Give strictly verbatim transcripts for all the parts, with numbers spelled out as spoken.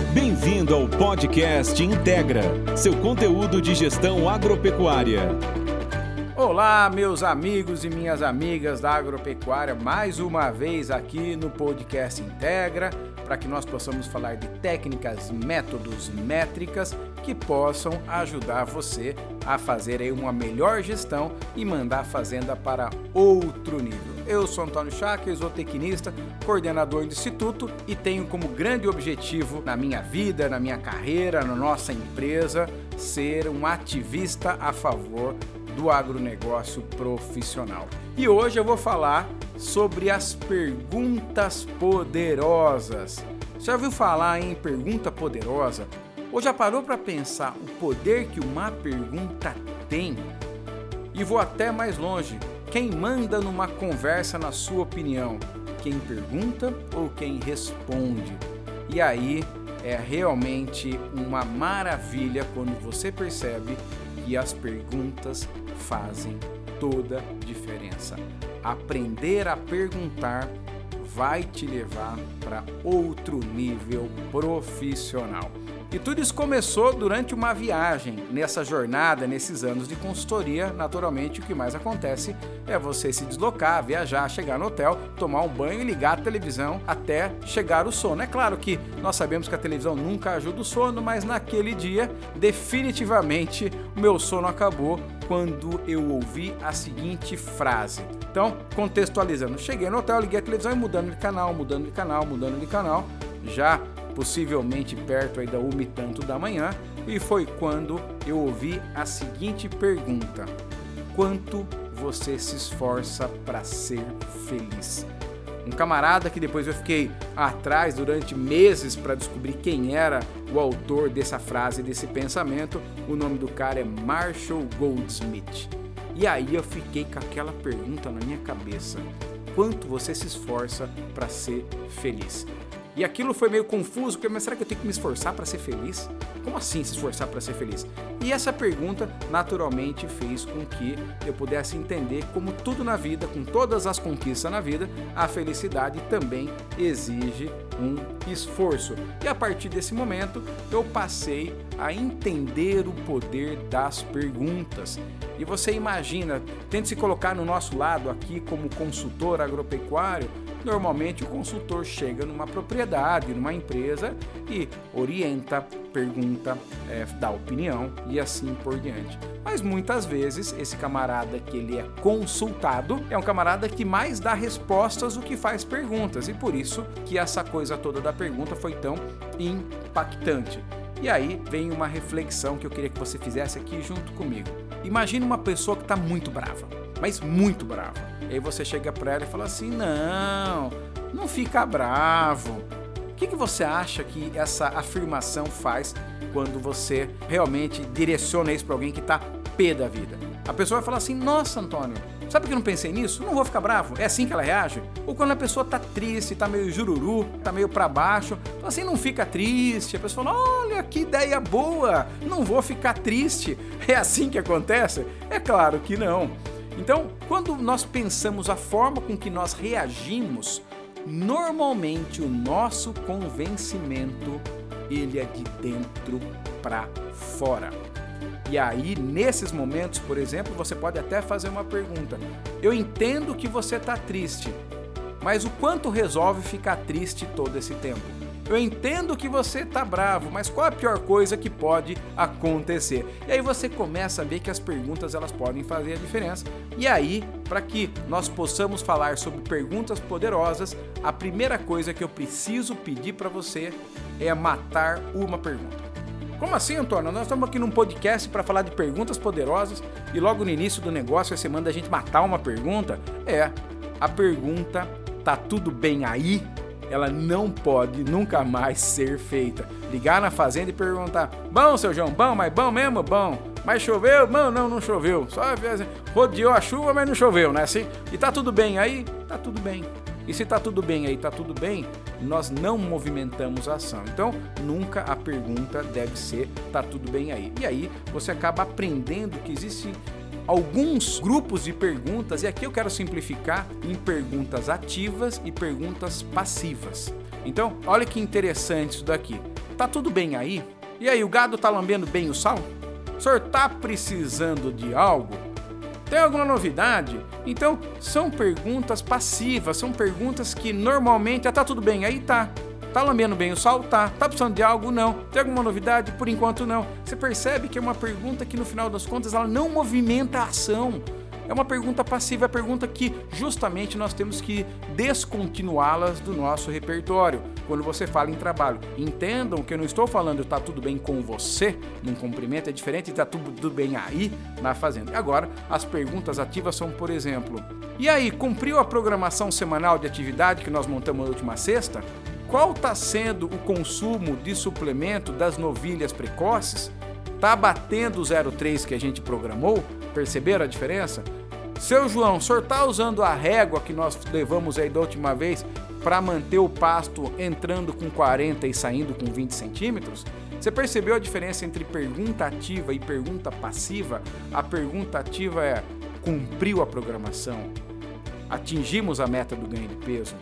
Bem-vindo ao podcast Integra, seu conteúdo de gestão agropecuária. Olá, meus amigos e minhas amigas da agropecuária, mais uma vez aqui no podcast Integra, para que nós possamos falar de técnicas, métodos, métricas que possam ajudar você a fazer aí uma melhor gestão e mandar a fazenda para outro nível. Eu sou Antônio Schacker, zootecnista, coordenador do Instituto e tenho como grande objetivo na minha vida, na minha carreira, na nossa empresa, ser um ativista a favor do agronegócio profissional. E hoje eu vou falar sobre as perguntas poderosas. Já ouviu falar em pergunta poderosa? Ou já parou para pensar o poder que uma pergunta tem? E vou até mais longe. Quem manda numa conversa, na sua opinião? Quem pergunta ou quem responde? E aí é realmente uma maravilha quando você percebe que as perguntas fazem toda a diferença. Aprender a perguntar vai te levar para outro nível profissional. E tudo isso começou durante uma viagem. Nessa jornada, nesses anos de consultoria, naturalmente o que mais acontece é você se deslocar, viajar, chegar no hotel, tomar um banho e ligar a televisão até chegar o sono. É claro que nós sabemos que a televisão nunca ajuda o sono, mas naquele dia, definitivamente, o meu sono acabou quando eu ouvi a seguinte frase. Então, contextualizando, cheguei no hotel, liguei a televisão e mudando de canal, mudando de canal, mudando de canal, já possivelmente perto aí da uma e tanto da manhã, e foi quando eu ouvi a seguinte pergunta: quanto você se esforça para ser feliz? Um camarada que depois eu fiquei atrás durante meses para descobrir quem era o autor dessa frase, desse pensamento. O nome do cara é Marshall Goldsmith. E aí eu fiquei com aquela pergunta na minha cabeça: quanto você se esforça para ser feliz? E aquilo foi meio confuso, porque, mas será que eu tenho que me esforçar para ser feliz? Como assim se esforçar para ser feliz? E essa pergunta naturalmente fez com que eu pudesse entender como tudo na vida, com todas as conquistas na vida, a felicidade também exige um esforço. E a partir desse momento eu passei a entender o poder das perguntas. E você imagina, tente se colocar no nosso lado aqui como consultor agropecuário. Normalmente o consultor chega numa propriedade, numa empresa e orienta, pergunta, é, dá opinião e assim por diante. Mas muitas vezes esse camarada que ele é consultado é um camarada que mais dá respostas do que faz perguntas, e por isso que essa coisa toda da pergunta foi tão impactante. E aí vem uma reflexão que eu queria que você fizesse aqui junto comigo. Imagine uma pessoa que está muito brava, mas muito brava. E aí você chega para ela e fala assim: não, não fica bravo. O que, que você acha que essa afirmação faz quando você realmente direciona isso para alguém que está pé da vida? A pessoa vai falar assim: nossa, Antônio, sabe que eu não pensei nisso? Não vou ficar bravo. É assim que ela reage? Ou quando a pessoa tá triste, tá meio jururu, tá meio pra baixo, então assim, não fica triste. A pessoa fala: olha, que ideia boa, não vou ficar triste. É assim que acontece? É claro que não. Então, quando nós pensamos a forma com que nós reagimos, normalmente o nosso convencimento, ele é de dentro para fora. E aí, nesses momentos, por exemplo, você pode até fazer uma pergunta: eu entendo que você está triste, mas o quanto resolve ficar triste todo esse tempo? Eu entendo que você está bravo, mas qual a pior coisa que pode acontecer? E aí você começa a ver que as perguntas elas podem fazer a diferença. E aí, para que nós possamos falar sobre perguntas poderosas, a primeira coisa que eu preciso pedir para você é matar uma pergunta. Como assim, Antônio? Nós estamos aqui num podcast para falar de perguntas poderosas e logo no início do negócio você manda a gente matar uma pergunta? É, a pergunta "tá tudo bem aí?" ela não pode nunca mais ser feita. Ligar na fazenda e perguntar: bom, seu João, bom, mas bom mesmo? Bom. Mas choveu? Não, não, não choveu. Só rodeou a chuva, mas não choveu, né? Assim, e tá tudo bem aí? Tá tudo bem. E se tá tudo bem aí, tá tudo bem, nós não movimentamos a ação. Então, nunca a pergunta deve ser "tá tudo bem aí?" E aí, você acaba aprendendo que existem alguns grupos de perguntas, e aqui eu quero simplificar em perguntas ativas e perguntas passivas. Então, olha que interessante isso daqui. tá tudo bem aí? E aí, o gado tá lambendo bem o sal? O senhor tá precisando de algo? Tem alguma novidade? Então, são perguntas passivas, são perguntas que normalmente, ah, tá tudo bem aí? Tá. Tá lambendo bem o sal? Tá. Tá precisando de algo? Não. Tem alguma novidade? Por enquanto não. Você percebe que é uma pergunta que no final das contas ela não movimenta a ação. É uma pergunta passiva, é uma pergunta que justamente nós temos que descontinuá-las do nosso repertório. Quando você fala em trabalho, entendam que eu não estou falando tá tudo bem com você, num cumprimento é diferente de tá tudo bem aí na fazenda. Agora, as perguntas ativas são, por exemplo, e aí, cumpriu a programação semanal de atividade que nós montamos na última sexta? Qual está sendo o consumo de suplemento das novilhas precoces? Está batendo o zero vírgula três que a gente programou? Perceberam a diferença? Seu João, o senhor está usando a régua que nós levamos aí da última vez para manter o pasto entrando com quarenta e saindo com vinte centímetros? Você percebeu a diferença entre pergunta ativa e pergunta passiva? A pergunta ativa é: cumpriu a programação? Atingimos a meta do ganho de peso?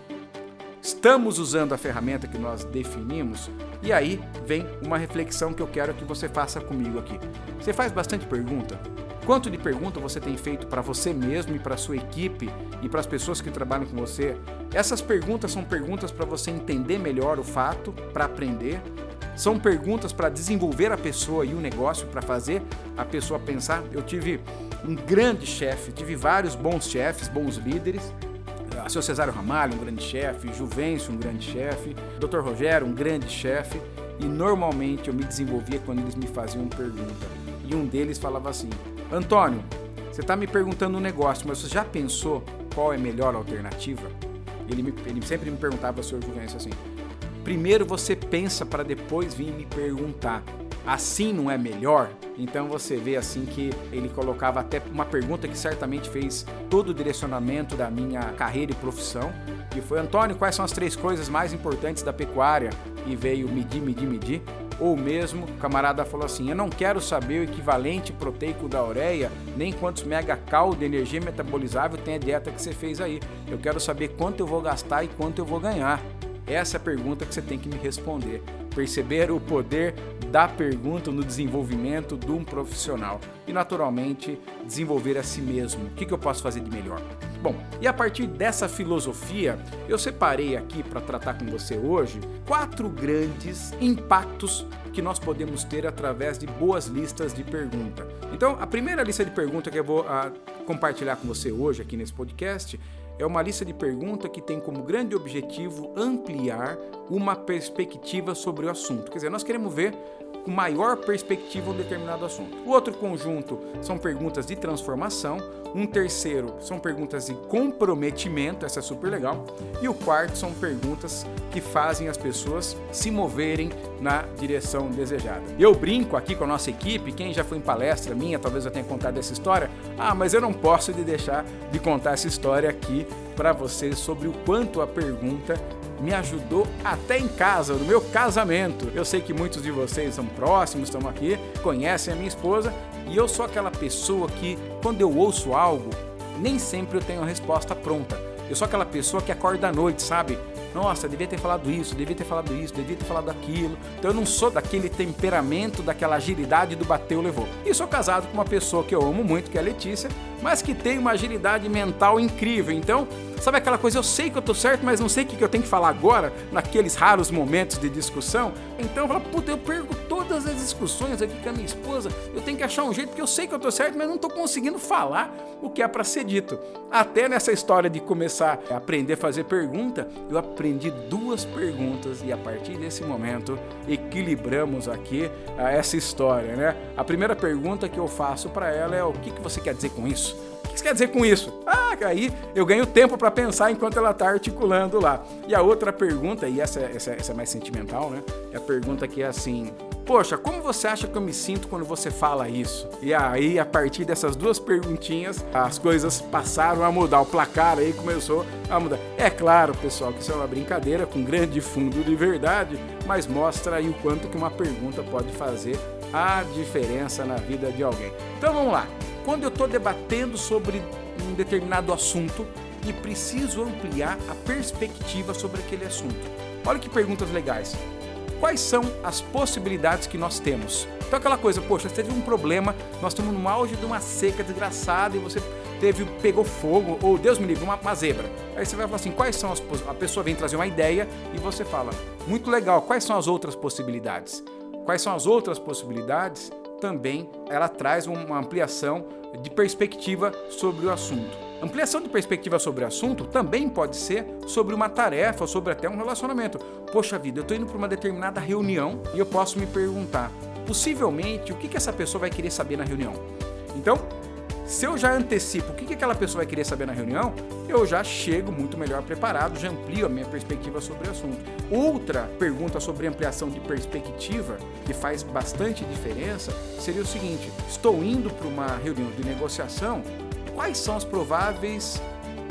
Estamos usando a ferramenta que nós definimos? E aí vem uma reflexão que eu quero que você faça comigo aqui. Você faz bastante pergunta? Quanto de pergunta você tem feito para você mesmo e para a sua equipe e para as pessoas que trabalham com você? Essas perguntas são perguntas para você entender melhor o fato, para aprender. São perguntas para desenvolver a pessoa e o negócio, para fazer a pessoa pensar. Eu tive um grande chefe, tive vários bons chefes, bons líderes. O seu Cesário Ramalho, um grande chefe, Juvencio, um grande chefe, doutor Rogério, um grande chefe. E normalmente eu me desenvolvia quando eles me faziam pergunta. E um deles falava assim: Antônio, você está me perguntando um negócio, mas você já pensou qual é a melhor alternativa? Ele, me, ele sempre me perguntava, senhor Juvencio, assim: primeiro você pensa para depois vir me perguntar. Assim não é melhor? Então você vê assim que ele colocava até uma pergunta que certamente fez todo o direcionamento da minha carreira e profissão, que foi: Antônio, quais são as três coisas mais importantes da pecuária? E veio medir, medir, medir. Ou mesmo, o camarada falou assim: eu não quero saber o equivalente proteico da ureia, nem quantos megacal de energia metabolizável tem a dieta que você fez aí. Eu quero saber quanto eu vou gastar e quanto eu vou ganhar. Essa é a pergunta que você tem que me responder. Perceber o poder da pergunta no desenvolvimento de um profissional. E, naturalmente, desenvolver a si mesmo. O que, que eu posso fazer de melhor? Bom, e a partir dessa filosofia, eu separei aqui para tratar com você hoje quatro grandes impactos que nós podemos ter através de boas listas de pergunta. Então, a primeira lista de pergunta que eu vou a, compartilhar com você hoje aqui nesse podcast é uma lista de perguntas que tem como grande objetivo ampliar uma perspectiva sobre o assunto. Quer dizer, nós queremos ver com maior perspectiva um determinado assunto. O outro conjunto são perguntas de transformação. Um terceiro são perguntas de comprometimento, essa é super legal. E o quarto são perguntas que fazem as pessoas se moverem na direção desejada. Eu brinco aqui com a nossa equipe, quem já foi em palestra minha, talvez eu tenha contado essa história. Ah, mas eu não posso de deixar de contar essa história aqui para vocês sobre o quanto a pergunta me ajudou até em casa, no meu casamento. Eu sei que muitos de vocês são próximos, estão aqui, conhecem a minha esposa, e eu sou aquela pessoa que, quando eu ouço algo, nem sempre eu tenho a resposta pronta. Eu sou aquela pessoa que acorda à noite, sabe? Nossa, devia ter falado isso, devia ter falado isso, devia ter falado aquilo. Então eu não sou daquele temperamento, daquela agilidade do bateu, levou. E sou casado com uma pessoa que eu amo muito, que é a Letícia, mas que tem uma agilidade mental incrível. Então, sabe aquela coisa, eu sei que eu tô certo, mas não sei o que eu tenho que falar agora, naqueles raros momentos de discussão. Então eu falo, puta, eu perco todas as discussões aqui com a minha esposa, eu tenho que achar um jeito, porque eu sei que eu tô certo, mas não tô conseguindo falar o que é para ser dito. Até nessa história de começar a aprender a fazer pergunta, eu aprendi duas perguntas e a partir desse momento equilibramos aqui uh, essa história, né? A primeira pergunta que eu faço para ela é: o que, que você quer dizer com isso? O que você quer dizer com isso? Ah, aí eu ganho tempo para pensar enquanto ela está articulando lá. E a outra pergunta, e essa, essa, essa é mais sentimental, né? É a pergunta que é assim: poxa, como você acha que eu me sinto quando você fala isso? E aí, a partir dessas duas perguntinhas, as coisas passaram a mudar. O placar aí começou a mudar. É claro, pessoal, que isso é uma brincadeira com grande fundo de verdade, mas mostra aí o quanto que uma pergunta pode fazer a diferença na vida de alguém. Então vamos lá. Quando eu estou debatendo sobre um determinado assunto e preciso ampliar a perspectiva sobre aquele assunto. Olha que perguntas legais. quais são as possibilidades que nós temos. Então aquela coisa, poxa, você teve um problema, nós estamos no auge de uma seca desgraçada e você teve, pegou fogo, ou Deus me livre, uma, uma zebra. Aí você vai falar assim, quais são as possibilidades? A pessoa vem trazer uma ideia e você fala, muito legal, quais são as outras possibilidades? Quais são as outras possibilidades? Também ela traz uma ampliação de perspectiva sobre o assunto. Ampliação de perspectiva sobre o assunto também pode ser sobre uma tarefa, ou sobre até um relacionamento. Poxa vida, eu estou indo para uma determinada reunião e eu posso me perguntar, possivelmente, o que, que essa pessoa vai querer saber na reunião? Então, se eu já antecipo o que, que aquela pessoa vai querer saber na reunião, eu já chego muito melhor preparado, já amplio a minha perspectiva sobre o assunto. Outra pergunta sobre ampliação de perspectiva, que faz bastante diferença, seria o seguinte, estou indo para uma reunião de negociação, quais são as prováveis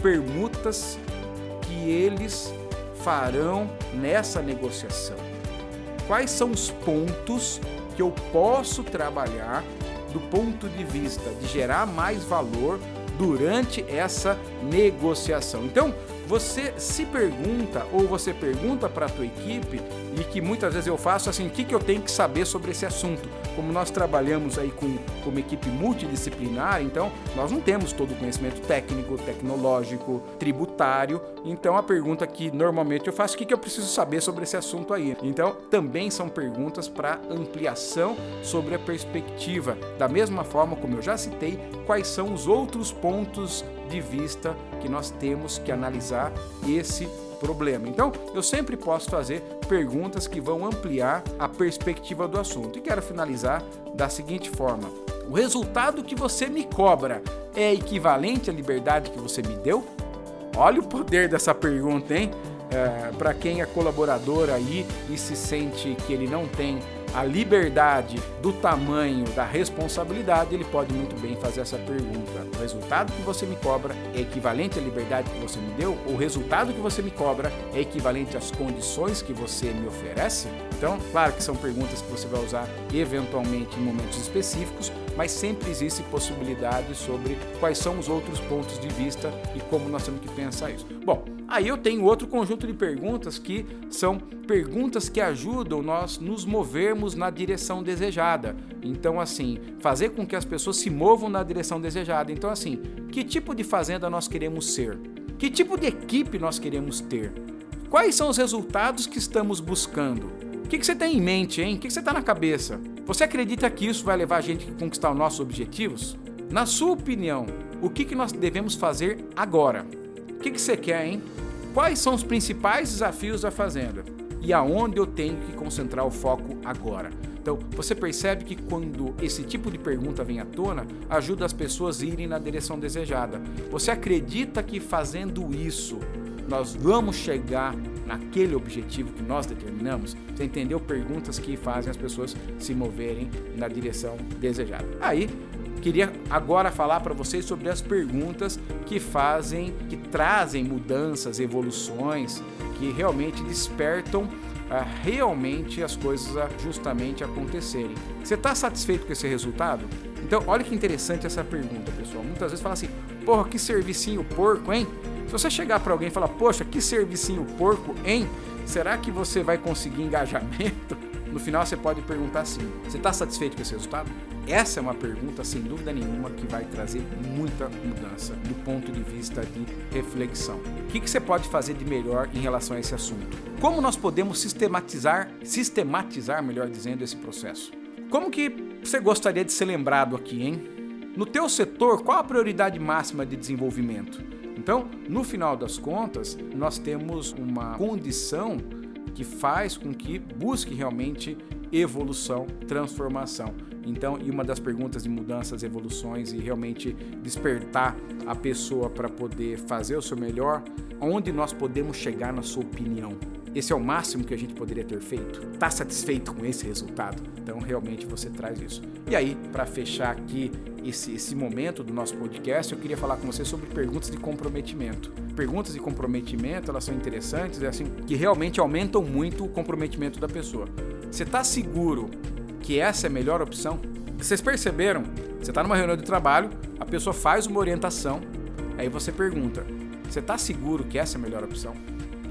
permutas que eles farão nessa negociação? Quais são os pontos que eu posso trabalhar do ponto de vista de gerar mais valor durante essa negociação? Então, você se pergunta ou você pergunta para a tua equipe, e que muitas vezes eu faço assim, o que, que eu tenho que saber sobre esse assunto? Como nós trabalhamos aí com, com uma equipe multidisciplinar, então nós não temos todo o conhecimento técnico, tecnológico, tributário, então a pergunta que normalmente eu faço, o que, que eu preciso saber sobre esse assunto aí? Então também são perguntas para ampliação sobre a perspectiva, da mesma forma como eu já citei, quais são os outros pontos de vista que nós temos que analisar esse problema. Então, eu sempre posso fazer perguntas que vão ampliar a perspectiva do assunto. E quero finalizar da seguinte forma: o resultado que você me cobra é equivalente à liberdade que você me deu? Olha o poder dessa pergunta, hein? É, para quem é colaborador aí e se sente que ele não tem a liberdade do tamanho da responsabilidade, ele pode muito bem fazer essa pergunta. O resultado que você me cobra é equivalente à liberdade que você me deu? Ou o resultado que você me cobra é equivalente às condições que você me oferece? Então, claro que são perguntas que você vai usar eventualmente em momentos específicos, mas sempre existe possibilidade sobre quais são os outros pontos de vista e como nós temos que pensar isso. Bom, aí eu tenho outro conjunto de perguntas que são perguntas que ajudam nós nos movermos na direção desejada. Então, assim, fazer com que as pessoas se movam na direção desejada. Então, assim, que tipo de fazenda nós queremos ser? Que tipo de equipe nós queremos ter? Quais são os resultados que estamos buscando? O que, que você tem em mente, hein? O que, que você está na cabeça? Você acredita que isso vai levar a gente a conquistar os nossos objetivos? Na sua opinião, o que, que nós devemos fazer agora? O que, que você quer, hein? Quais são os principais desafios da fazenda? E aonde eu tenho que concentrar o foco agora? Então, você percebe que quando esse tipo de pergunta vem à tona, ajuda as pessoas a irem na direção desejada. Você acredita que fazendo isso, nós vamos chegar naquele objetivo que nós determinamos? Você entendeu? Perguntas que fazem as pessoas se moverem na direção desejada. Aí, queria agora falar para vocês sobre as perguntas que fazem, que trazem mudanças, evoluções, que realmente despertam ah, realmente as coisas a justamente acontecerem. Você está satisfeito com esse resultado? Então, olha que interessante essa pergunta, pessoal. Muitas vezes fala assim, porra, que servicinho porco, hein? Se você chegar para alguém e falar, poxa, que servicinho porco, hein? Será que você vai conseguir engajamento? No final você pode perguntar assim, você está satisfeito com esse resultado? Essa é uma pergunta, sem dúvida nenhuma, que vai trazer muita mudança do ponto de vista de reflexão. O que, que você pode fazer de melhor em relação a esse assunto? Como nós podemos sistematizar, sistematizar, melhor dizendo, esse processo? Como que você gostaria de ser lembrado aqui, hein? No teu setor, qual a prioridade máxima de desenvolvimento? Então, no final das contas, nós temos uma condição que faz com que busque realmente evolução, transformação. Então, e uma das perguntas de mudanças, evoluções e realmente despertar a pessoa para poder fazer o seu melhor, onde nós podemos chegar na sua opinião? Esse é o máximo que a gente poderia ter feito? Está satisfeito com esse resultado? Então, realmente você traz isso. E aí, para fechar aqui esse, esse momento do nosso podcast, eu queria falar com você sobre perguntas de comprometimento. Perguntas de comprometimento, elas são interessantes, é assim, que realmente aumentam muito o comprometimento da pessoa. Você está seguro que essa é a melhor opção? Vocês perceberam? Você está numa reunião de trabalho, a pessoa faz uma orientação, aí você pergunta, você está seguro que essa é a melhor opção?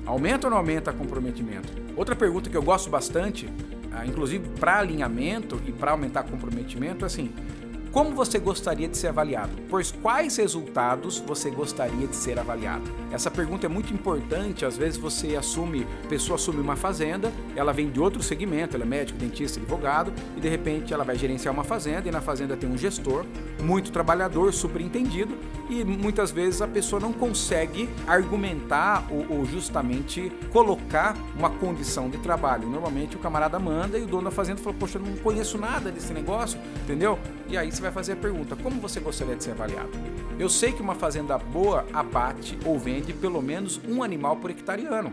Aumenta ou não aumenta comprometimento? Outra pergunta que eu gosto bastante, inclusive para alinhamento e para aumentar comprometimento, é assim: como você gostaria de ser avaliado? Pois quais resultados você gostaria de ser avaliado? Essa pergunta é muito importante. Às vezes você assume, a pessoa assume uma fazenda, ela vem de outro segmento, ela é médico, dentista, advogado, e de repente ela vai gerenciar uma fazenda, e na fazenda tem um gestor, muito trabalhador, super entendido, e muitas vezes a pessoa não consegue argumentar ou, ou justamente colocar uma condição de trabalho. Normalmente o camarada manda e o dono da fazenda fala: poxa, eu não conheço nada desse negócio, entendeu? E aí você vai fazer a pergunta: como você gostaria de ser avaliado? Eu sei que uma fazenda boa abate ou vende pelo menos um animal por hectare-ano.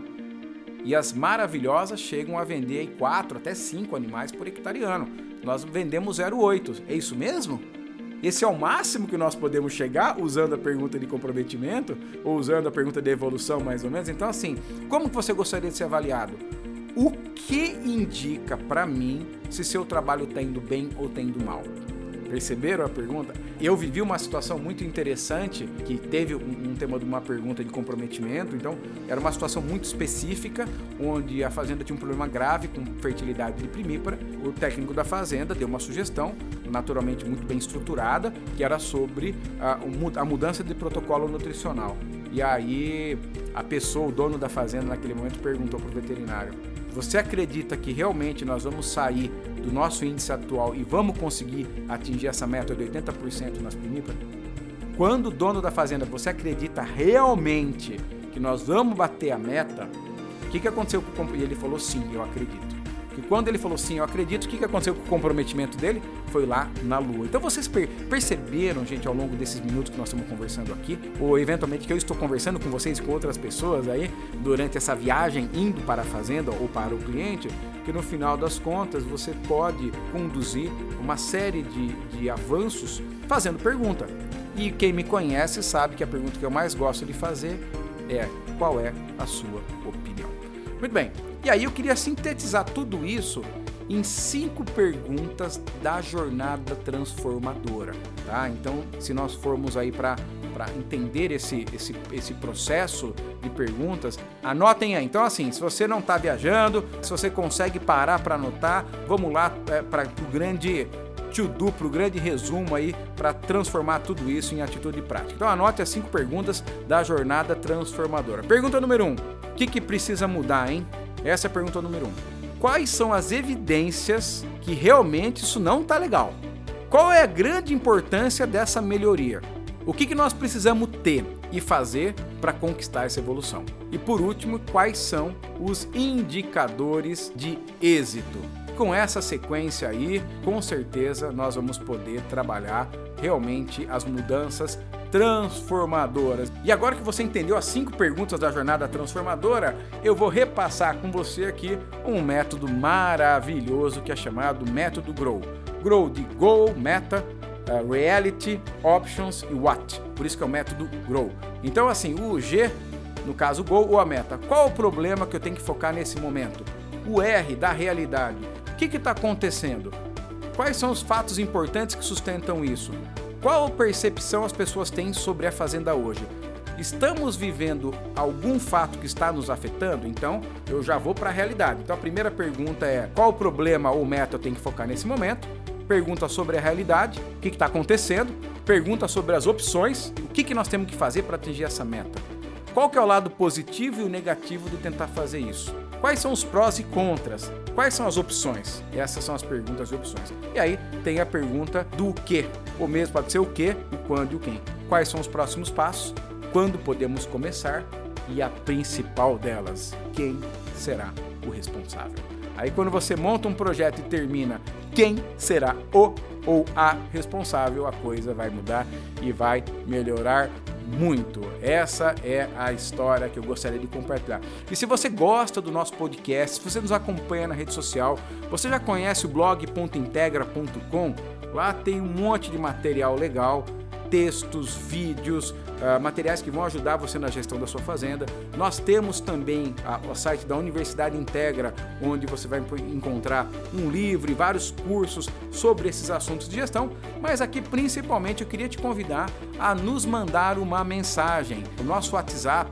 E as maravilhosas chegam a vender aí quatro até cinco animais por hectare-ano. Nós vendemos zero vírgula oito. É isso mesmo? Esse é o máximo que nós podemos chegar usando a pergunta de comprometimento ou usando a pergunta de evolução, mais ou menos. Então, assim, como que você gostaria de ser avaliado? O que indica para mim se seu trabalho está indo bem ou está indo mal? Perceberam a pergunta? Eu vivi uma situação muito interessante que teve um, um tema de uma pergunta de comprometimento. Então, era uma situação muito específica, onde a fazenda tinha um problema grave com fertilidade de primípara. O técnico da fazenda deu uma sugestão, naturalmente muito bem estruturada, que era sobre a, a mudança de protocolo nutricional. E aí, a pessoa, o dono da fazenda naquele momento, perguntou para o veterinário: você acredita que realmente nós vamos sair do nosso índice atual e vamos conseguir atingir essa meta de oitenta por cento nas primíparas? Quando o dono da fazenda, você acredita realmente que nós vamos bater a meta? O que, que aconteceu com o... E ele falou: sim, eu acredito. E quando ele falou sim, eu acredito, o que, que aconteceu com o comprometimento dele? Foi lá na Lua. Então vocês per- perceberam, gente, ao longo desses minutos que nós estamos conversando aqui, ou eventualmente que eu estou conversando com vocês e com outras pessoas aí, durante essa viagem indo para a fazenda ou para o cliente, que no final das contas você pode conduzir uma série de, de avanços fazendo pergunta. E quem me conhece sabe que a pergunta que eu mais gosto de fazer é: qual é a sua opinião? Muito bem. E aí eu queria sintetizar tudo isso em cinco perguntas da jornada transformadora, tá? Então, se nós formos aí para para entender esse, esse, esse processo de perguntas, anotem aí. Então, assim, se você não está viajando, se você consegue parar para anotar, vamos lá é, para o grande to-do, para o grande resumo aí, para transformar tudo isso em atitude prática. Então, anote as cinco perguntas da jornada transformadora. Pergunta número um: o que, que precisa mudar, hein? Essa é a pergunta número um. Quais são as evidências que realmente isso não está legal? Qual é a grande importância dessa melhoria? O que, que nós precisamos ter e fazer para conquistar essa evolução? E por último, quais são os indicadores de êxito? Com essa sequência aí, com certeza nós vamos poder trabalhar realmente as mudanças transformadoras. E agora que você entendeu as cinco perguntas da jornada transformadora, eu vou repassar com você aqui um método maravilhoso que é chamado método GROW. GROW de Goal, Meta, uh, Reality, Options e What. Por isso que é o método GROW. Então, assim, o G, no caso o Goal ou a meta. Qual o problema que eu tenho que focar nesse momento? O R da realidade. O que está acontecendo? Quais são os fatos importantes que sustentam isso? Qual percepção as pessoas têm sobre a fazenda hoje? Estamos vivendo algum fato que está nos afetando? Então, eu já vou para a realidade. Então, a primeira pergunta é: qual o problema ou meta eu tenho que focar nesse momento? Pergunta sobre a realidade, o que está acontecendo? Pergunta sobre as opções, o que, que nós temos que fazer para atingir essa meta? Qual que é o lado positivo e o negativo de tentar fazer isso? Quais são os prós e contras? Quais são as opções? Essas são as perguntas e opções. E aí tem a pergunta do que. Ou mesmo pode ser o que, o quando e o quem. Quais são os próximos passos? Quando podemos começar? E a principal delas, quem será o responsável? Aí quando você monta um projeto e termina, quem será o ou a responsável, a coisa vai mudar e vai melhorar muito. Essa é a história que eu gostaria de compartilhar. E se você gosta do nosso podcast, se você nos acompanha na rede social, você já conhece o blog ponto integra ponto com? Lá tem um monte de material legal, textos, vídeos, uh, materiais que vão ajudar você na gestão da sua fazenda. Nós temos também a, o site da Universidade Integra, onde você vai encontrar um livro e vários cursos sobre esses assuntos de gestão, mas aqui principalmente eu queria te convidar a nos mandar uma mensagem. O nosso WhatsApp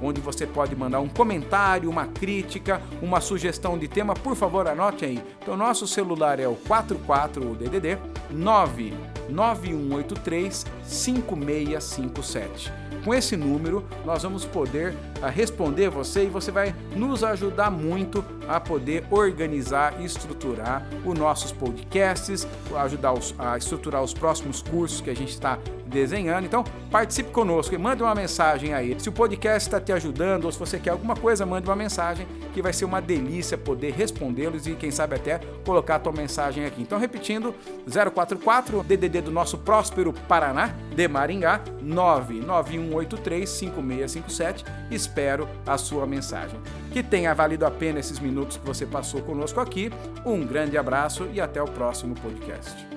onde você pode mandar um comentário, uma crítica, uma sugestão de tema. Por favor, anote aí. Então, nosso celular é o quatro quatro D D D nove nove um oito três cinco seis cinco sete. Com esse número, nós vamos poder uh, responder você e você vai nos ajudar muito a poder organizar e estruturar os nossos podcasts, ajudar os, a estruturar os próximos cursos que a gente está desenhando. Então, participe conosco e mande uma mensagem aí. Se o podcast está te ajudando ou se você quer alguma coisa, mande uma mensagem que vai ser uma delícia poder respondê-los e, quem sabe, até colocar a tua mensagem aqui. Então, repetindo, zero quatro quatro D D D do nosso próspero Paraná, de Maringá, nove nove um oito três cinco seis cinco sete. Espero a sua mensagem. Que tenha valido a pena esses minutos que você passou conosco aqui. Um grande abraço e até o próximo podcast.